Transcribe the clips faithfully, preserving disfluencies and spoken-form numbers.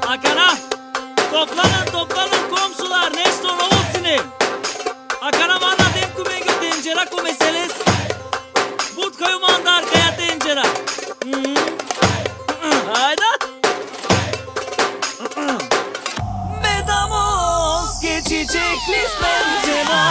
Akana, toplanın toplanın komşular, nešto novostine. Akana vana demku mengo tencera ko meseles. Butkaju mandar kaya tencera. Hayda. Vedamos que çiçeklis pencera.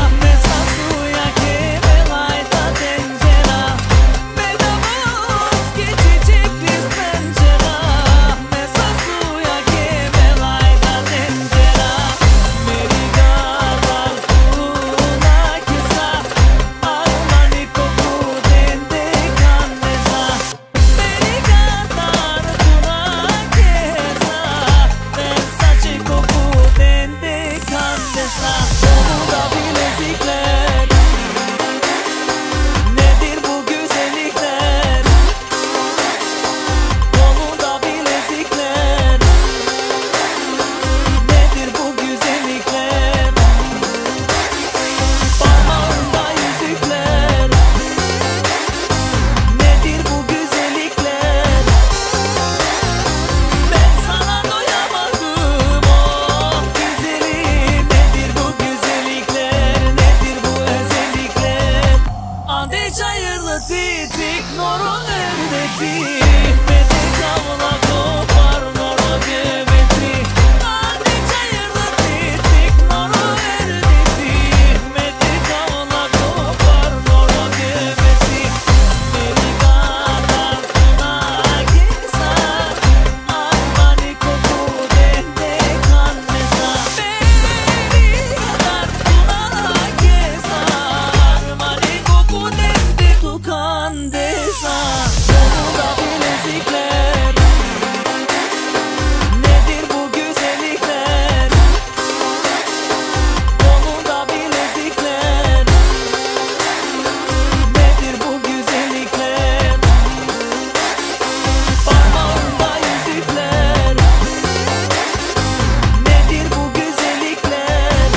Titik noro ördeti Bedi kavla kopar noro göbeti Adi çayırlı titik noro ördeti Bedi kavla kopar noro göbeti Beni kadar tuna gisa Armani koku dende kannesa Beni kadar tuna gisa Armani koku dende tukandesa Sonunda bilezikler Nedir bu güzellikler Sonunda bilezikler Nedir bu güzellikler Parmağında yüzükler Nedir bu güzellikler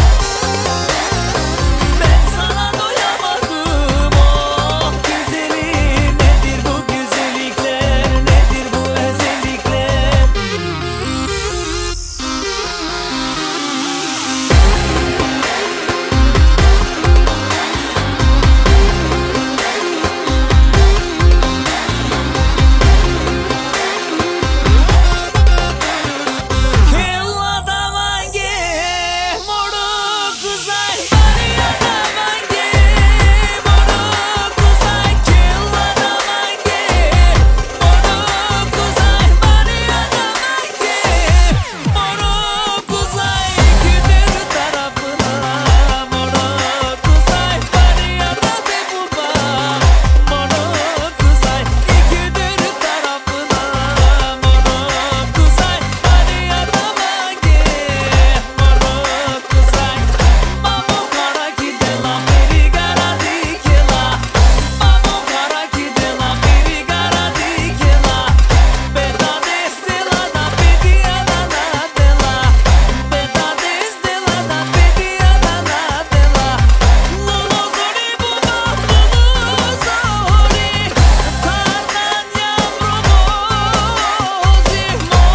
Ben sana doyamadım oh güzelim Nedir bu güzellikler Nedir bu özellikler Kella da mange Moro kuzay Maria da mange Moro kuzay Kella da mange Moro kuzay Maria da mange Moro kuzay Gider tarafına Moro kuzay Maria da bebuba Moro kuzay Gider tarafına Moro kuzay Maria da mange Moro kuzay Mamo kara gidela meri gara dikela Mamo kara gidela meri gara dikela Beda destela da pedia da na dela Beda destela da pedia da na dela Lolo zori buba lolo zori Tananya promozi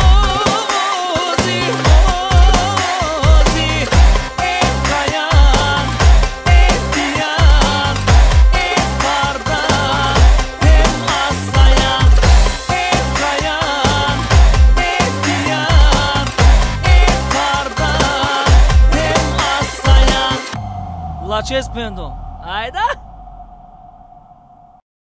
mozi mozi Et kayan et diyan et kardan hem aslayan Et kayan et diyan et kardan hem aslayan La Chespendo. Hayda.